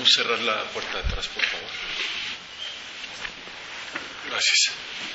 ¿Podemos cerrar la puerta de atrás, por favor? Gracias.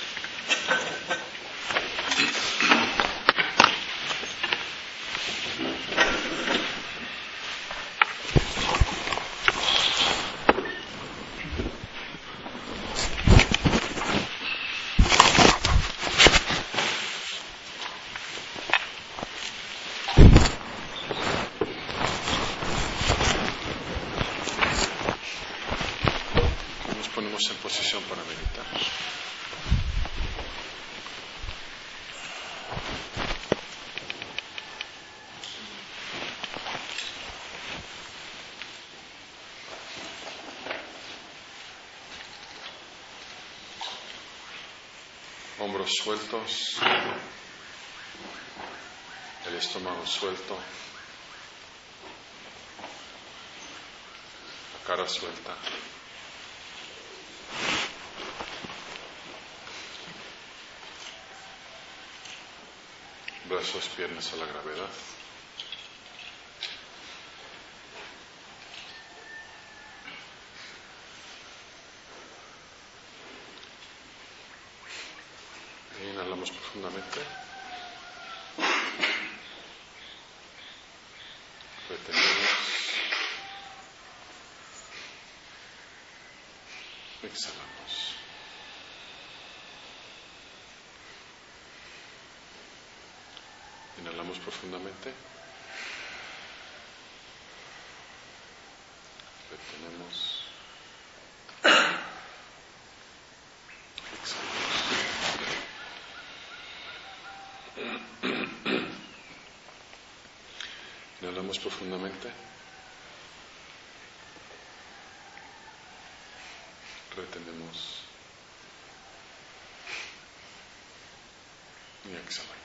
Nos ponemos en posición para meditar. Hombros sueltos, el estómago suelto, la cara suelta. Brazos, piernas a la gravedad. Inhalamos profundamente. Retenemos. Exhalamos. Inhalamos profundamente. Retenemos. Exhalamos. Inhalamos profundamente. Retenemos. Y exhalamos.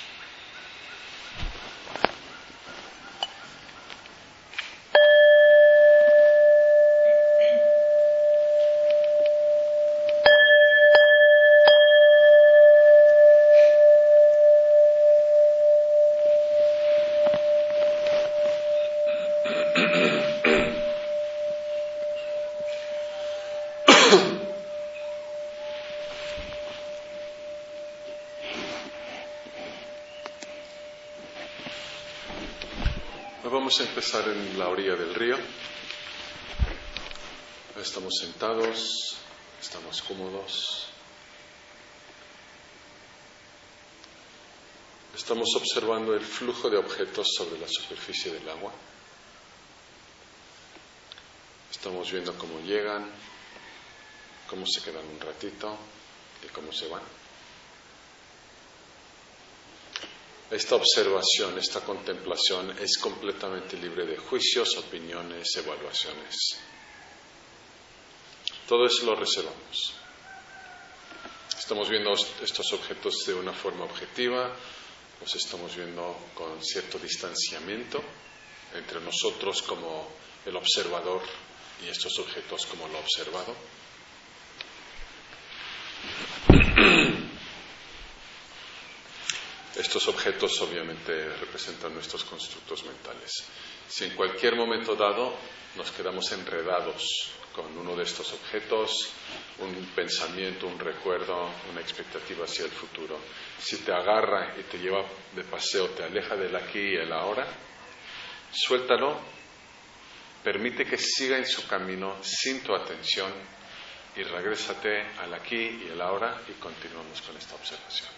Vamos a empezar en la orilla del río. Estamos sentados, estamos cómodos. Estamos observando el flujo de objetos sobre la superficie del agua. Estamos viendo cómo llegan, cómo se quedan un ratito y cómo se van. Esta observación, esta contemplación es completamente libre de juicios, opiniones, evaluaciones. Todo eso lo reservamos. Estamos viendo estos objetos de una forma objetiva, los estamos viendo con cierto distanciamiento entre nosotros como el observador y estos objetos como lo observado. Estos objetos obviamente representan nuestros constructos mentales. Si en cualquier momento dado nos quedamos enredados con uno de estos objetos, un pensamiento, un recuerdo, una expectativa hacia el futuro, si te agarra y te lleva de paseo, te aleja del aquí y el ahora, suéltalo, permite que siga en su camino sin tu atención y regrésate al aquí y el ahora y continuamos con esta observación.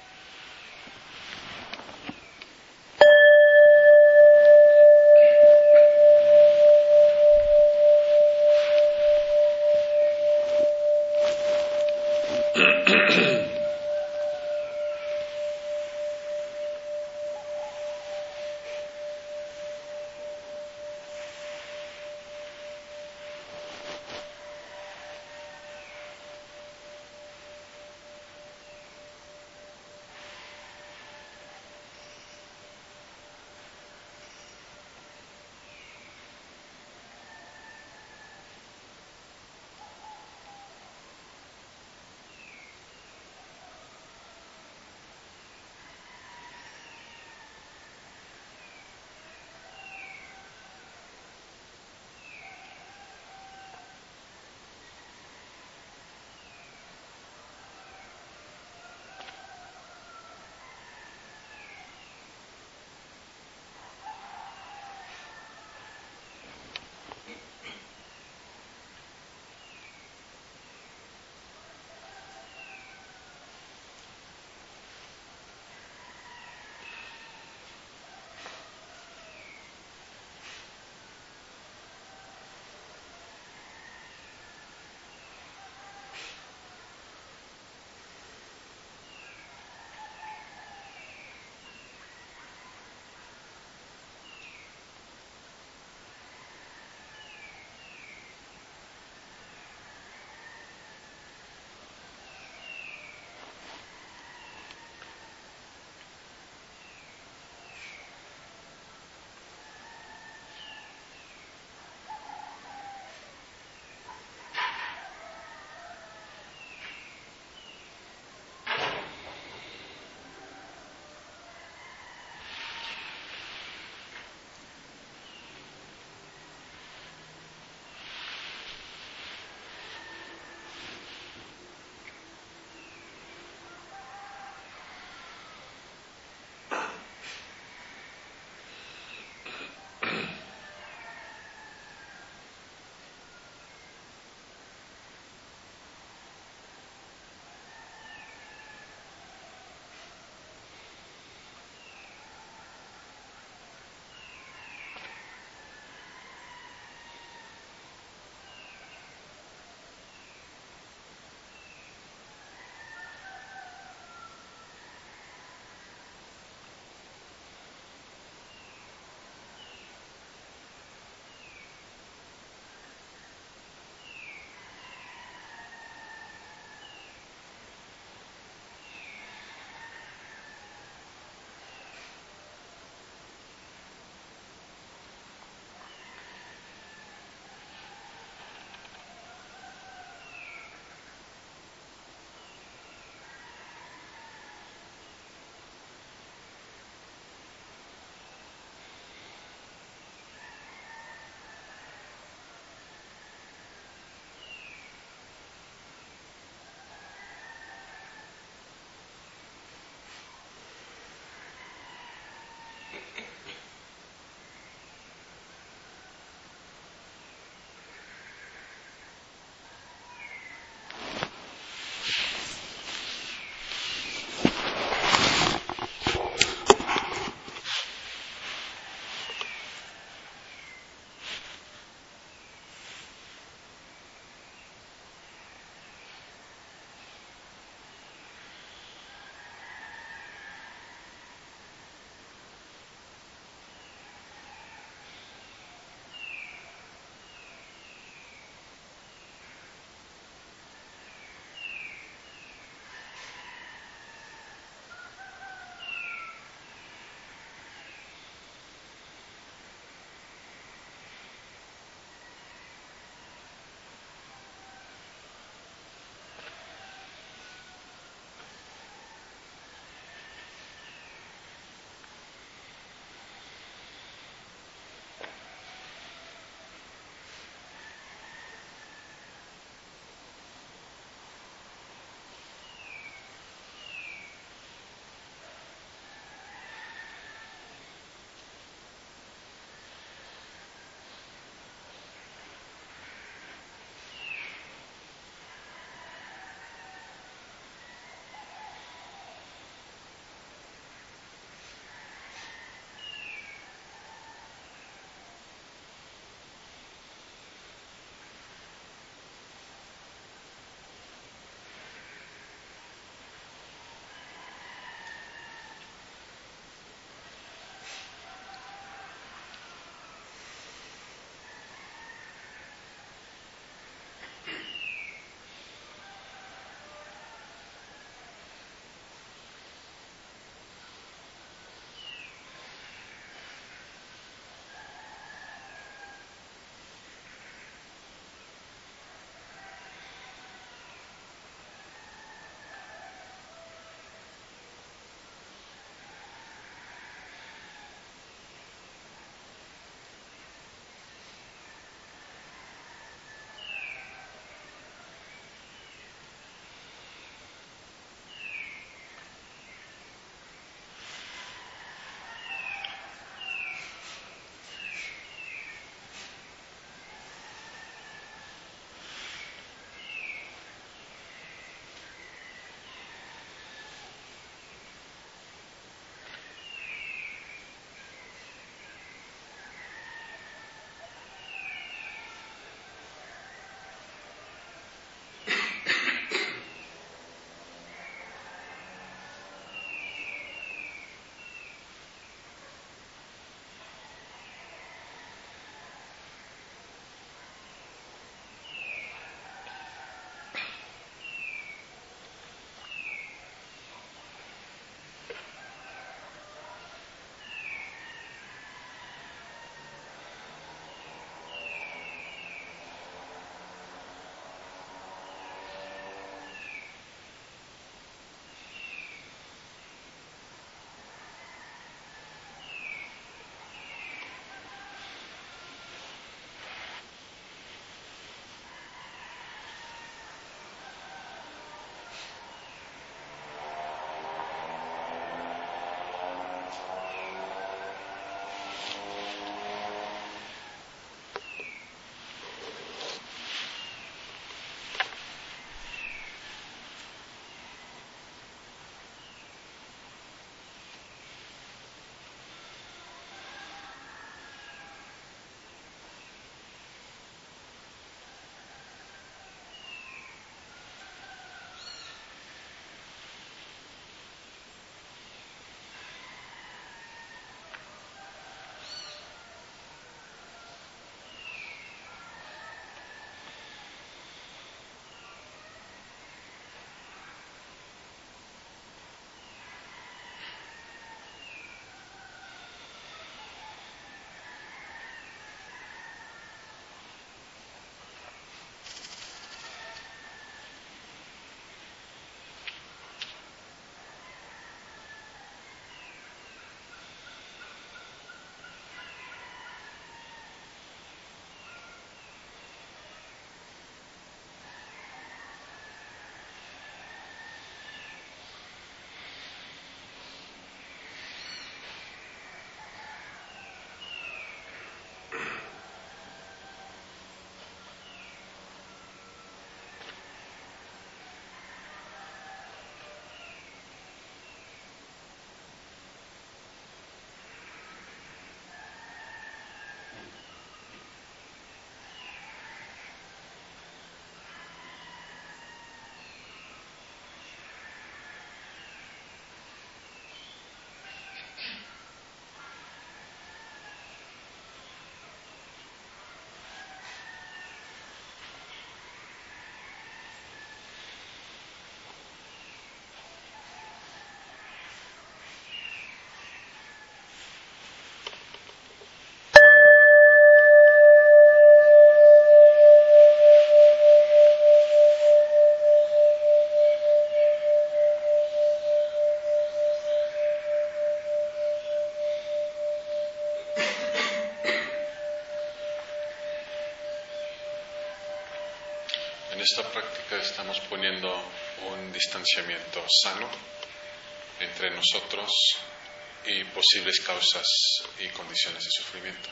esta práctica estamos poniendo un distanciamiento sano entre nosotros y posibles causas y condiciones de sufrimiento.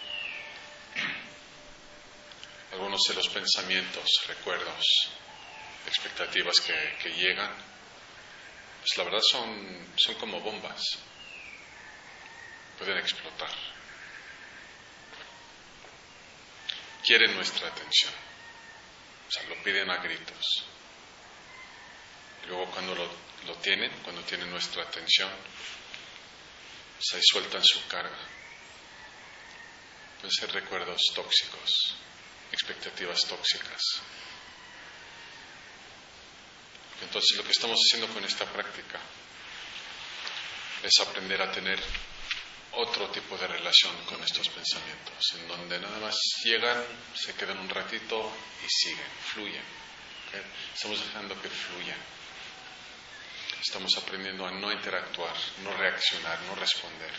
Algunos de los pensamientos, recuerdos, expectativas que llegan, pues la verdad son como bombas, pueden explotar. Quieren nuestra atención, o sea, lo piden a gritos. Y luego cuando lo tienen, cuando tienen nuestra atención, pues ahí sueltan su carga. Pueden ser recuerdos tóxicos, expectativas tóxicas. Entonces lo que estamos haciendo con esta práctica es aprender a tener otro tipo de relación con estos pensamientos, en donde nada más llegan, se quedan un ratito y siguen, fluyen. ¿Okay? Estamos dejando que fluyan. Estamos aprendiendo a no interactuar, no reaccionar, no responder.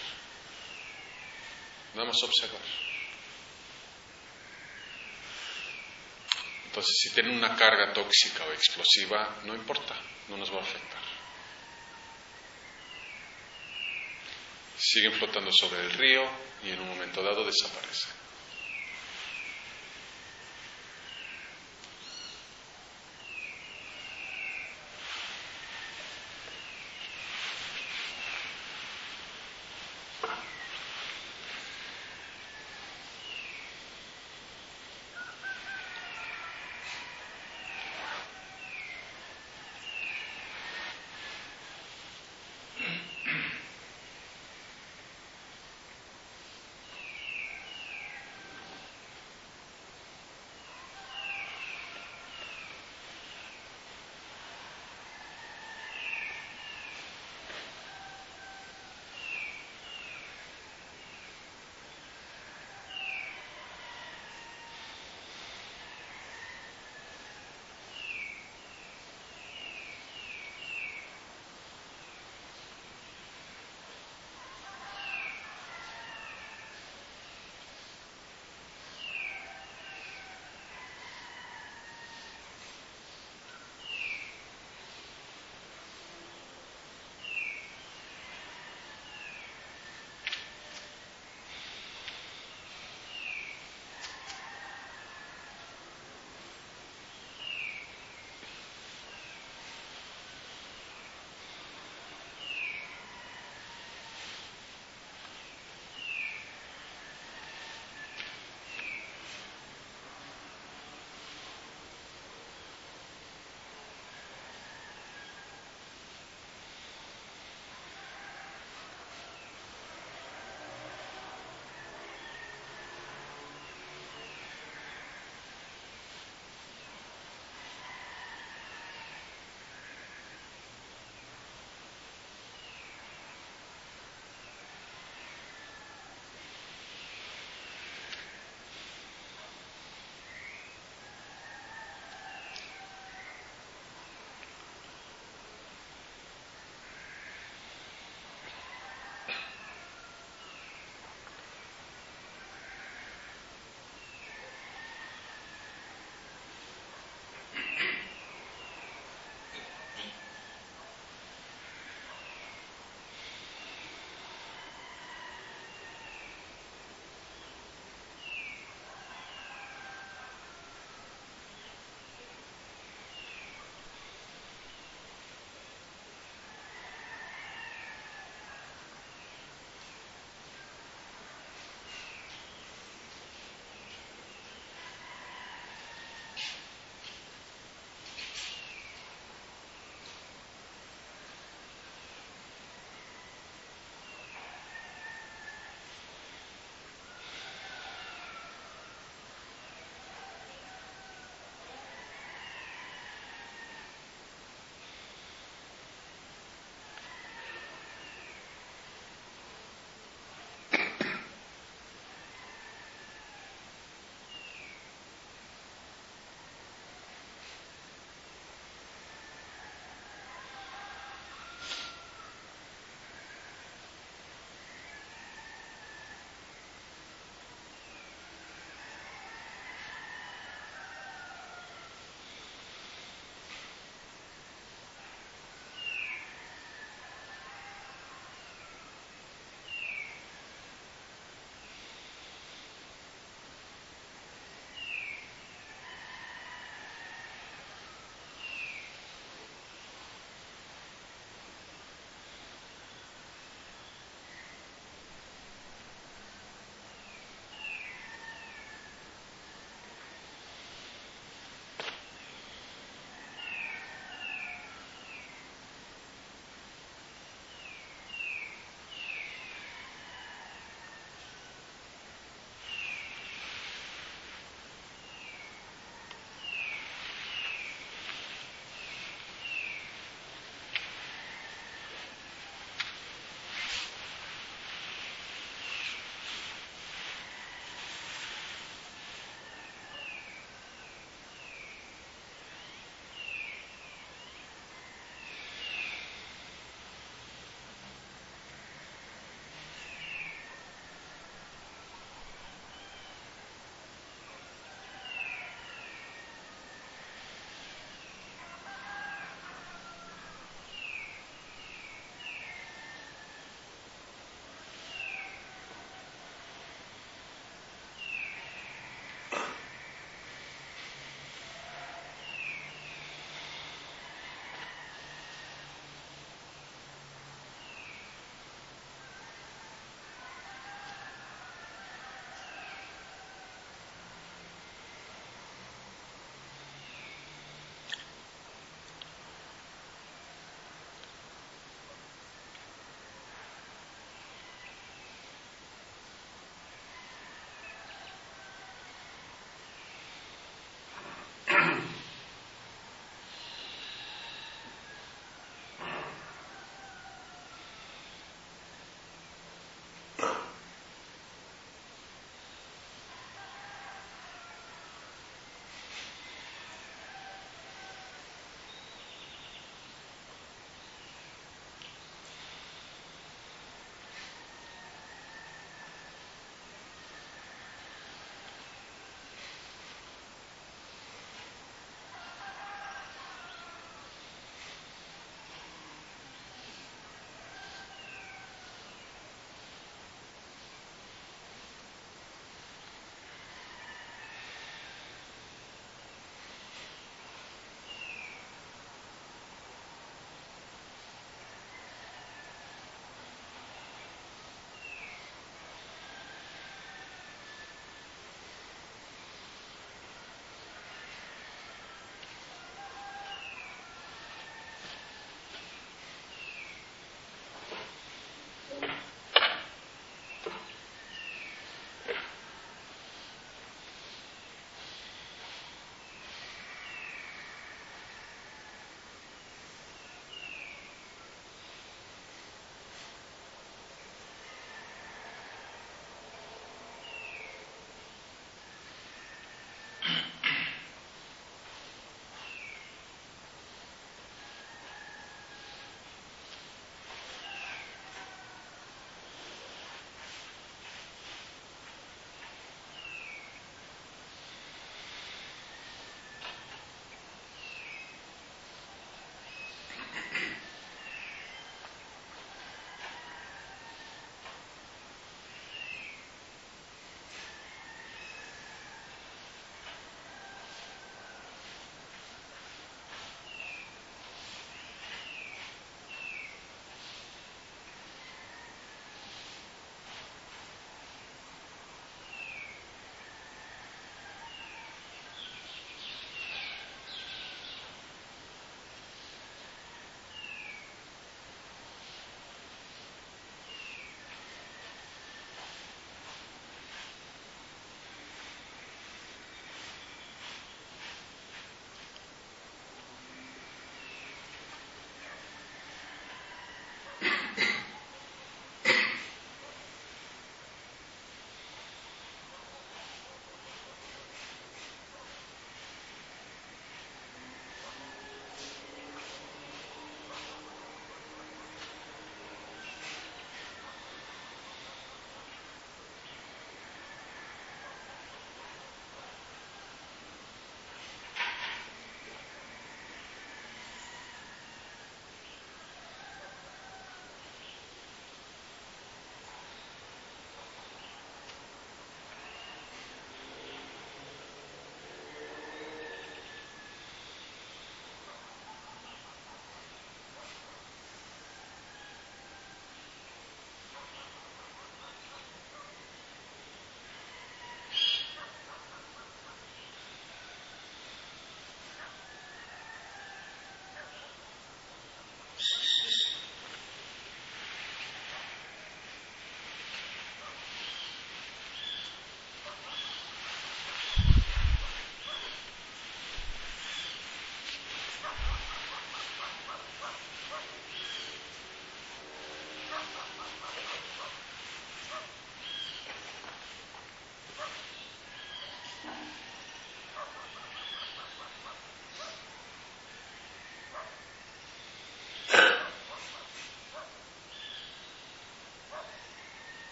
Nada más observar. Entonces, si tienen una carga tóxica o explosiva, no importa, no nos va a afectar. Siguen flotando sobre el río y en un momento dado desaparecen.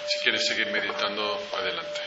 Si quieres seguir meditando, adelante.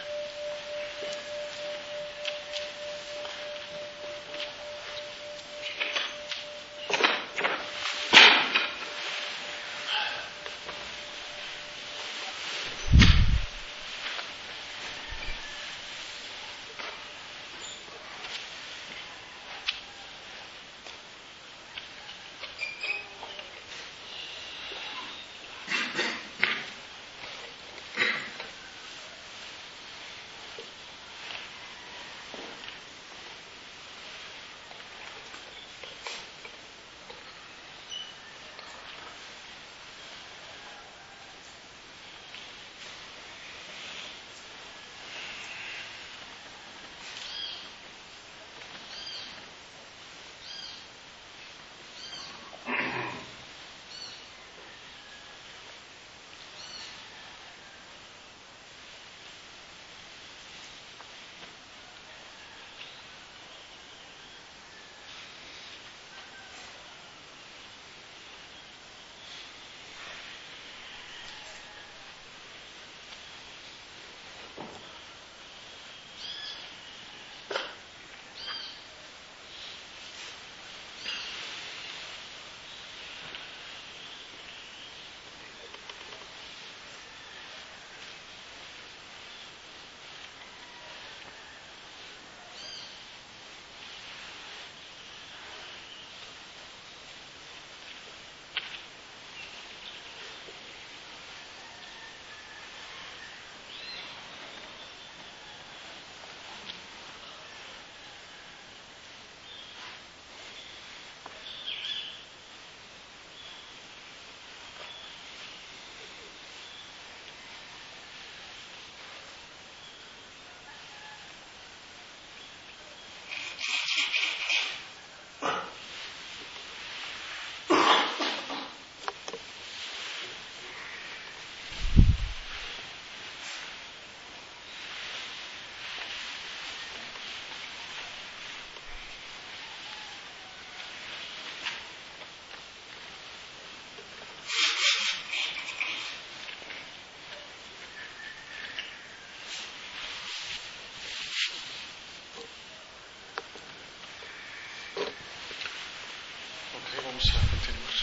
Vamos a continuar.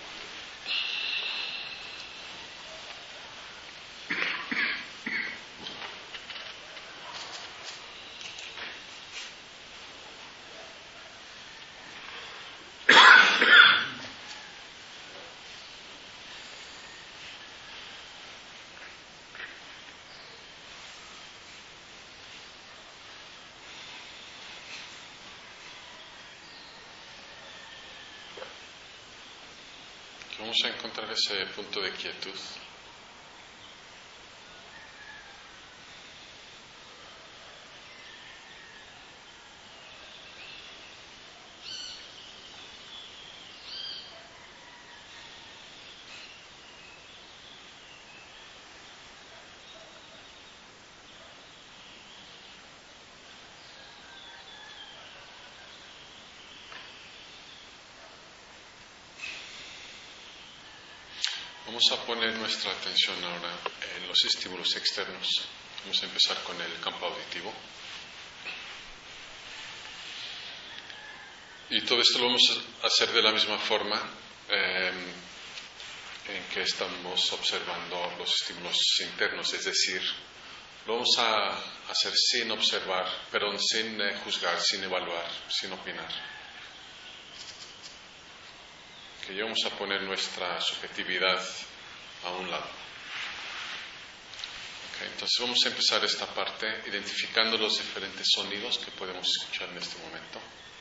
Vamos a encontrar ese punto de quietud. Vamos a poner nuestra atención ahora en los estímulos externos. Vamos a empezar con el campo auditivo. Y todo esto lo vamos a hacer de la misma forma en que estamos observando los estímulos internos, es decir, lo vamos a hacer sin observar, pero sin juzgar, sin evaluar, sin opinar. Que ya vamos a poner nuestra subjetividad a un lado. Entonces vamos a empezar esta parte identificando los diferentes sonidos que podemos escuchar en este momento.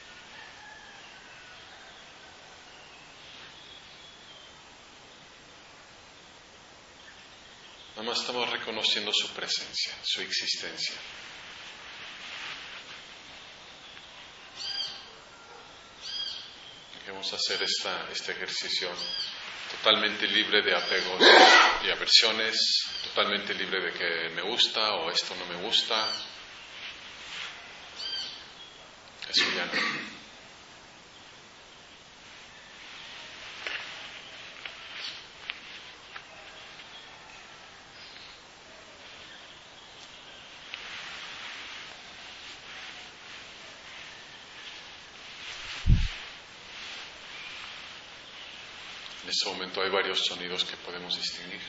Nada más estamos reconociendo su presencia, su existencia. Vamos a hacer este ejercicio totalmente libre de apegos y aversiones, totalmente libre de que me gusta o esto no me gusta. Eso ya no. En ese momento hay varios sonidos que podemos distinguir.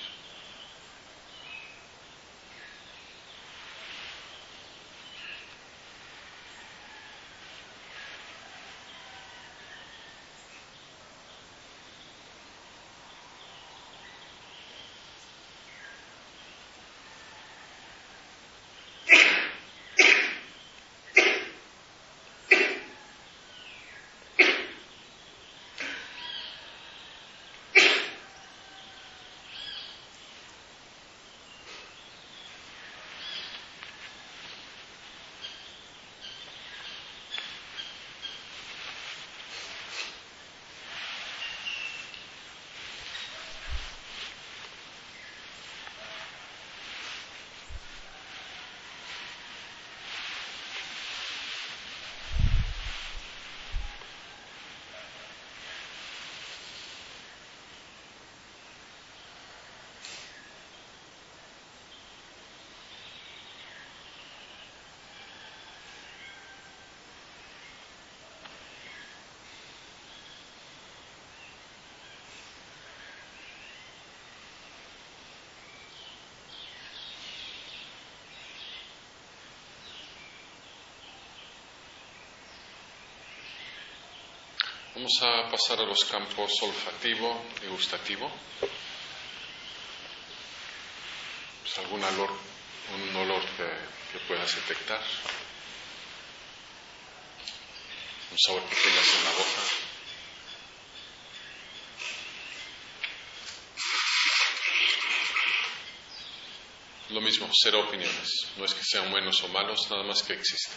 Vamos a pasar a los campos olfativo y gustativo. Pues un olor que puedas detectar. Un sabor que tengas en la boca. Lo mismo, cero opiniones. No es que sean buenos o malos, nada más que existen.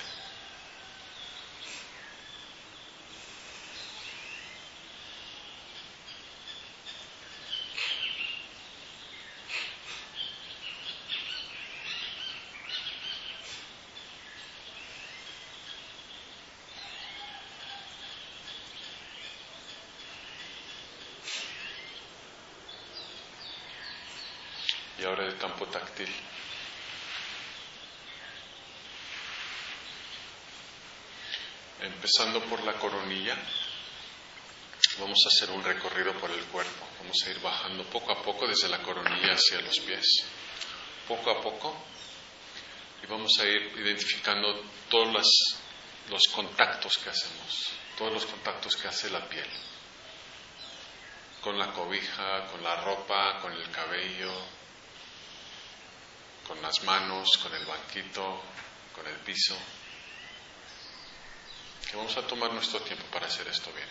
Y ahora el campo táctil. Empezando por la coronilla, vamos a hacer un recorrido por el cuerpo. Vamos a ir bajando poco a poco desde la coronilla hacia los pies. Poco a poco. Y vamos a ir identificando todos los contactos que hacemos. Todos los contactos que hace la piel. Con la cobija, con la ropa, con el cabello, con las manos, con el banquito, con el piso. Que vamos a tomar nuestro tiempo para hacer esto bien.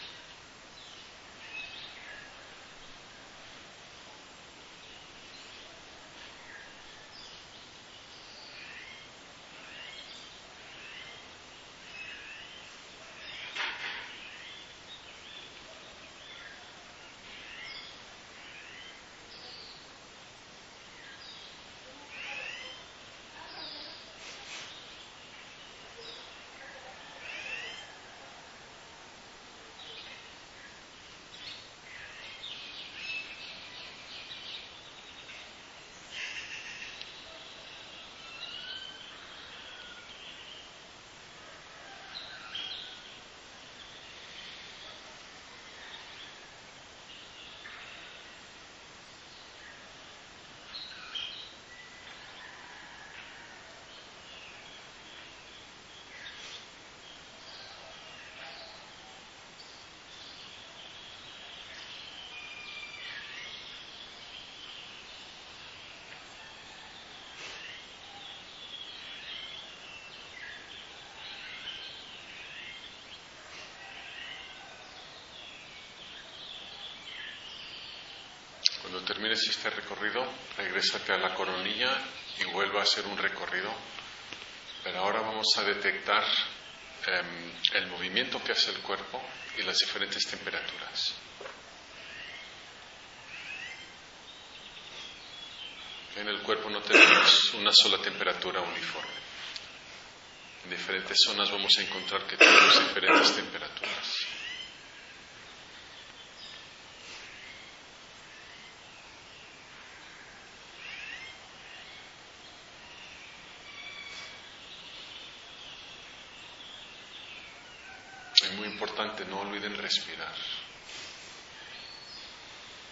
Cuando termines este recorrido, regrésate a la coronilla y vuelve a hacer un recorrido. Pero ahora vamos a detectar el movimiento que hace el cuerpo y las diferentes temperaturas. En el cuerpo no tenemos una sola temperatura uniforme. En diferentes zonas vamos a encontrar que tenemos diferentes temperaturas. Es muy importante, no olviden respirar.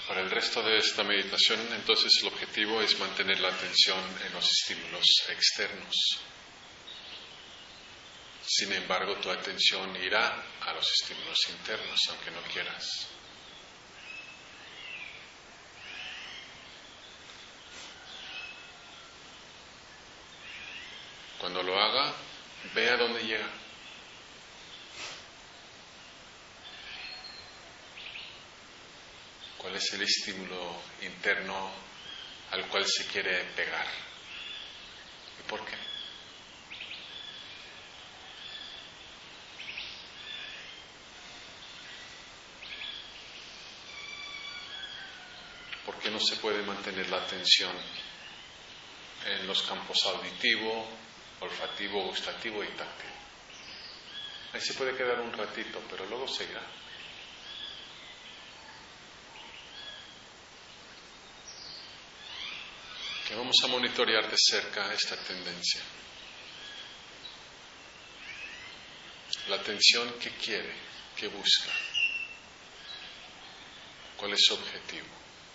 Para el resto de esta meditación, entonces, el objetivo es mantener la atención en los estímulos externos. Sin embargo, tu atención irá a los estímulos internos, aunque no quieras. Cuando lo haga, ve a dónde llega. ¿Cuál es el estímulo interno al cual se quiere pegar? ¿Y por qué? ¿Por qué no se puede mantener la atención en los campos auditivo, olfativo, gustativo y táctil? Ahí se puede quedar un ratito, pero luego seguirá. Que vamos a monitorear de cerca esta tendencia. La atención que quiere, que busca. ¿Cuál es su objetivo?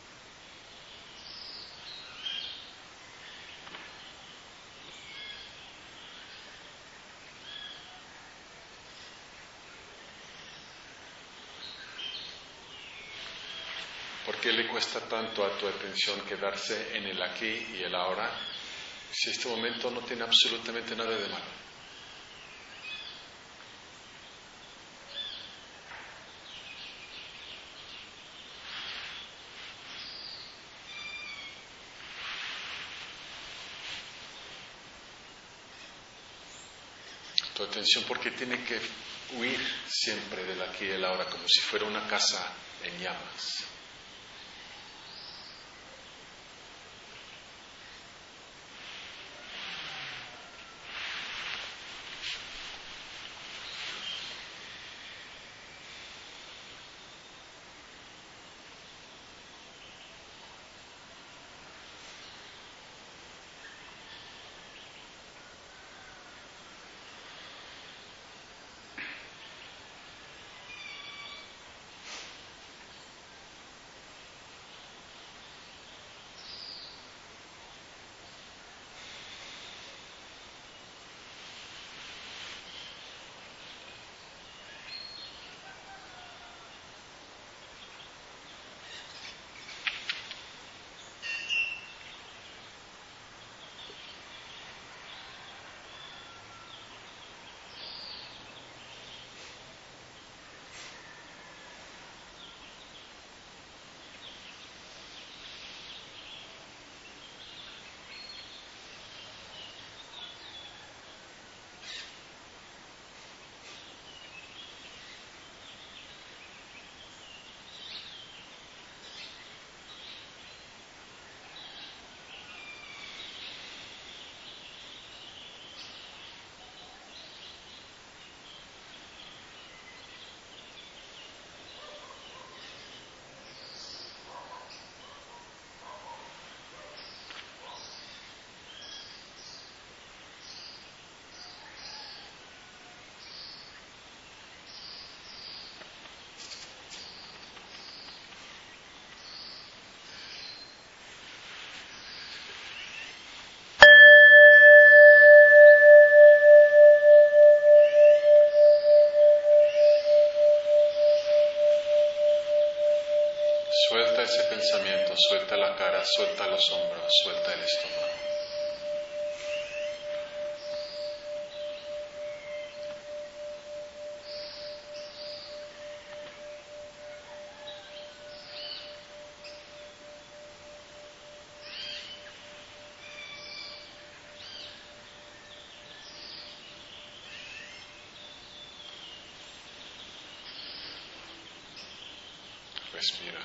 ¿Por qué le cuesta tanto a tu atención quedarse en el aquí y el ahora si este momento no tiene absolutamente nada de malo? Tu atención, porque tiene que huir siempre del aquí y el ahora, como si fuera una casa en llamas. Suelta ese pensamiento, suelta la cara, suelta los hombros, suelta el estómago. Respira.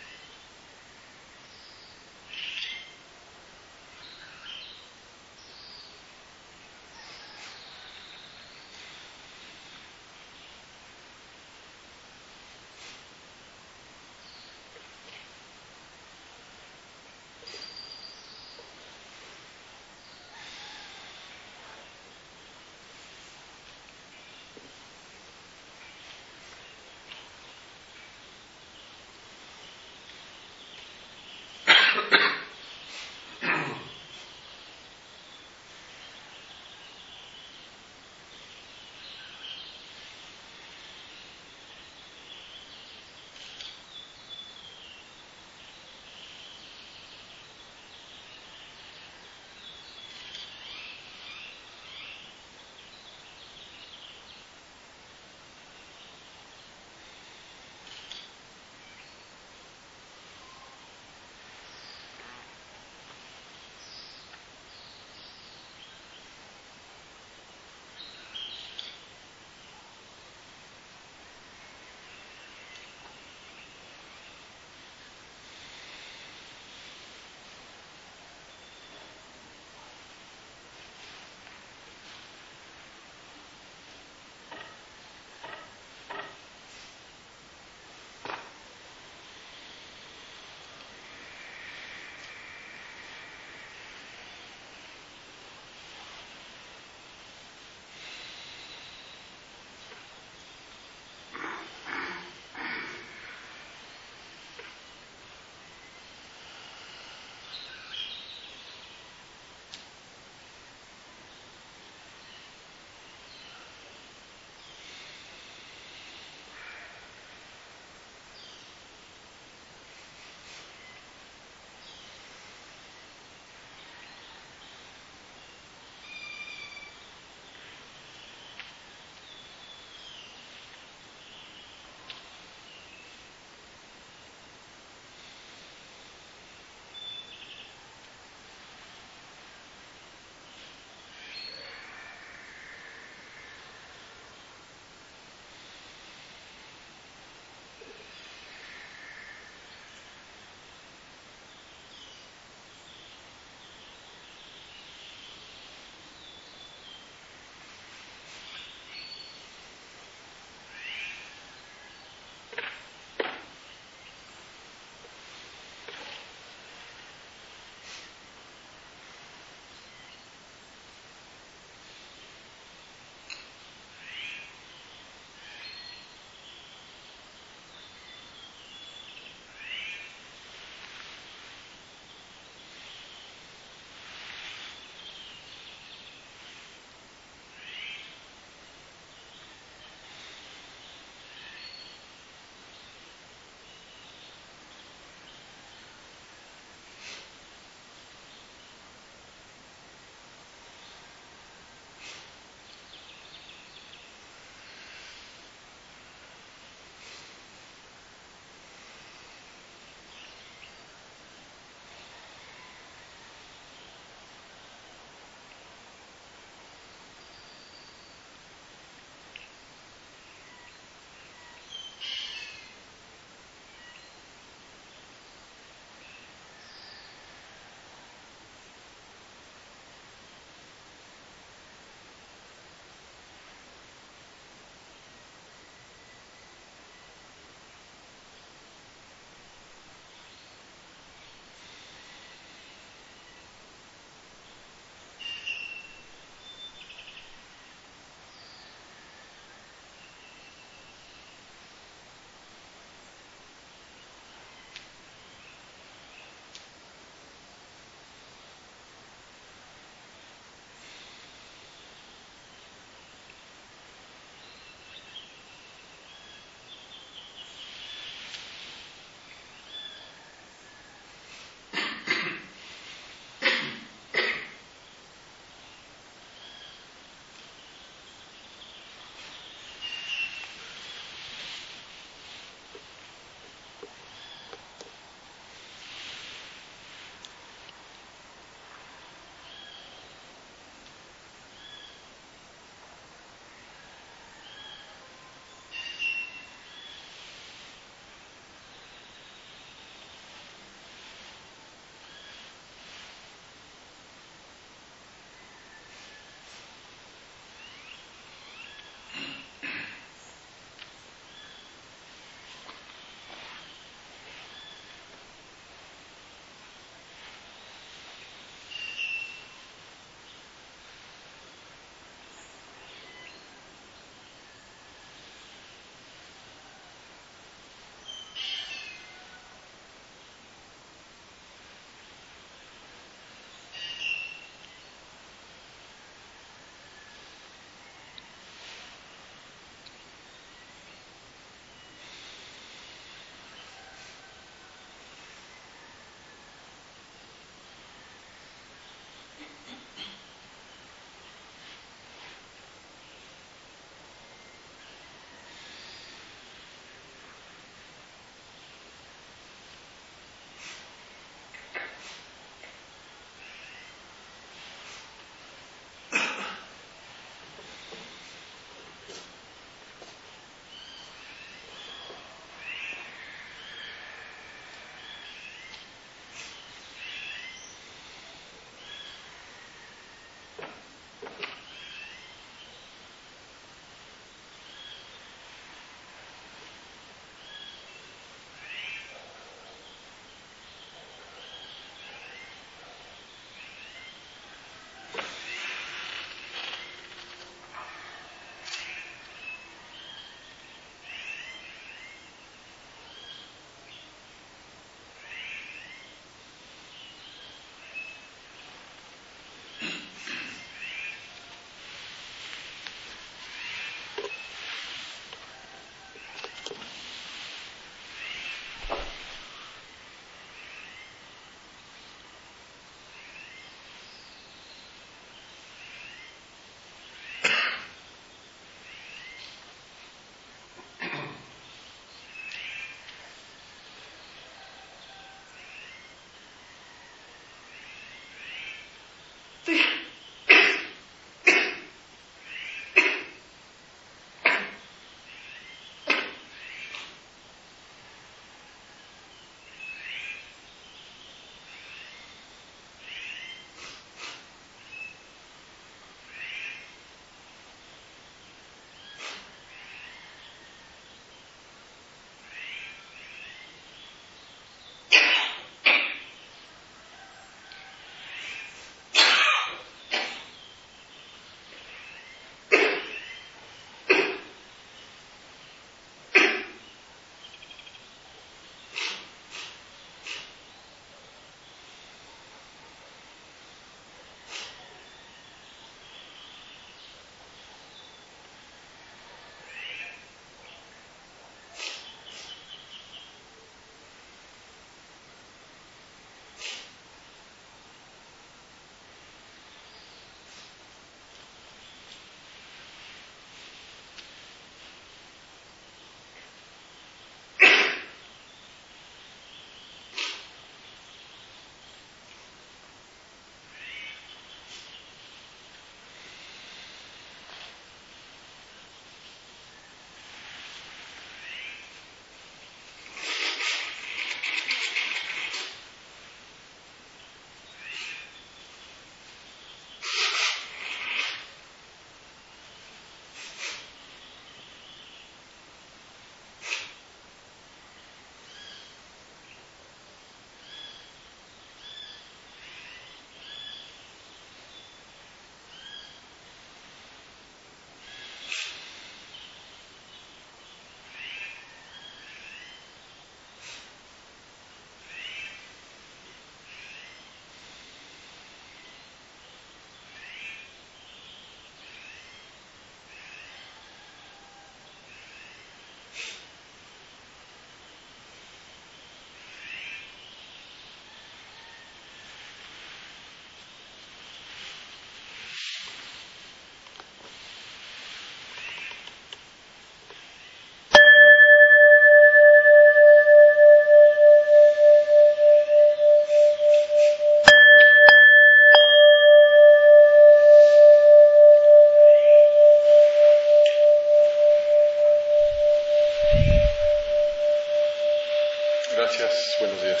Gracias, buenos días.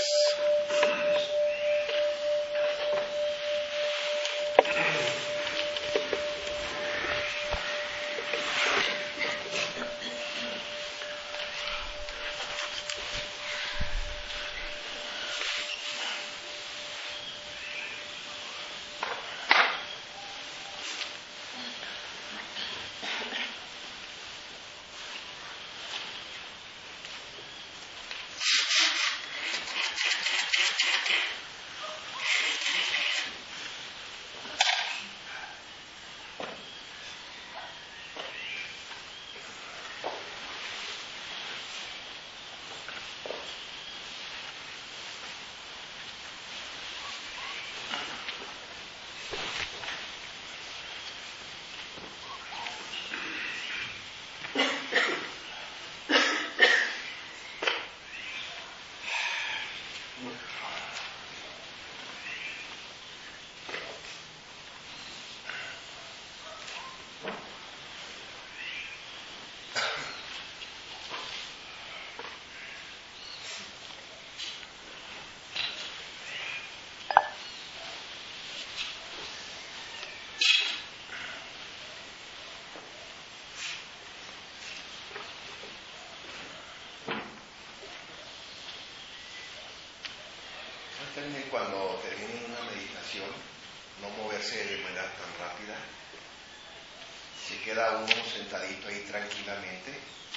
Cuando termine una meditación, no moverse de manera tan rápida. Si queda uno sentadito ahí tranquilamente,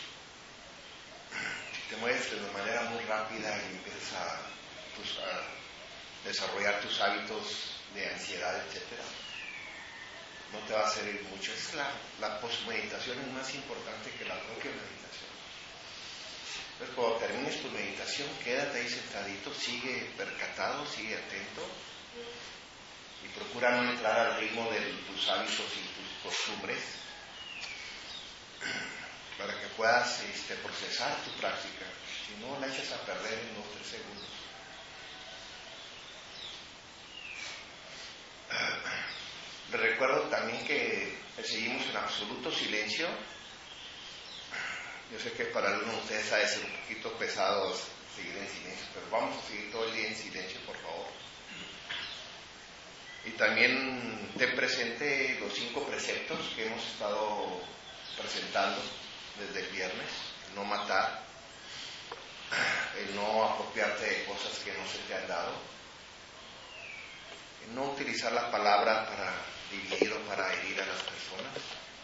si te mueves de manera muy rápida y empiezas a desarrollar tus hábitos de ansiedad, etc., no te va a servir mucho. La posmeditación es más importante que la propia meditación. Entonces, cuando termines tu meditación, quédate ahí sentadito, sigue percatado, sigue atento y procura no entrar al ritmo de tus hábitos y tus costumbres para que puedas procesar tu práctica. Si no, la echas a perder en 2 o 3 segundos. Les recuerdo también que seguimos en absoluto silencio. Yo sé que para algunos de ustedes ha de ser un poquito pesado seguir en silencio, pero vamos a seguir todo el día en silencio, por favor. Y también ten presente los 5 preceptos que hemos estado presentando desde el viernes: el no matar, el no apropiarte de cosas que no se te han dado, el no utilizar la palabra para dividir o para herir a las personas,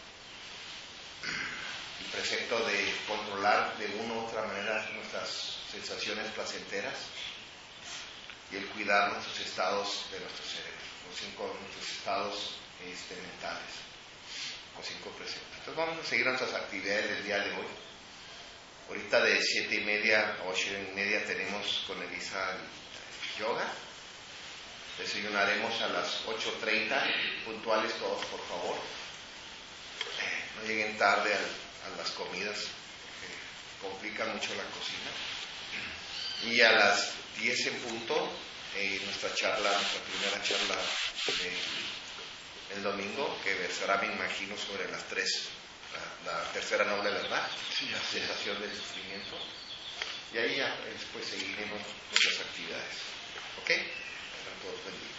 el precepto de controlar de una u otra manera nuestras sensaciones placenteras y el cuidar nuestros estados de nuestro cerebro, nuestros estados mentales, los 5 preceptos. Entonces vamos a seguir nuestras actividades del día de hoy. Ahorita de 7:30 a 8:30 tenemos con Elisa el yoga. Desayunaremos a las 8:30, puntuales todos, por favor. No lleguen tarde a las comidas, porque complica mucho la cocina. Y a las 10 en punto, nuestra primera charla el domingo, que será, me imagino, sobre las 3, la tercera noble verdad, la cesación del sufrimiento. Y ahí ya después seguiremos nuestras actividades. ¿Ok? Están todos benditos.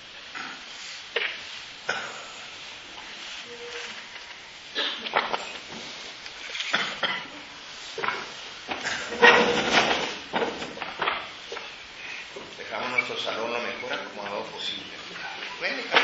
Dejamos nuestro salón lo mejor acomodado posible. Bueno,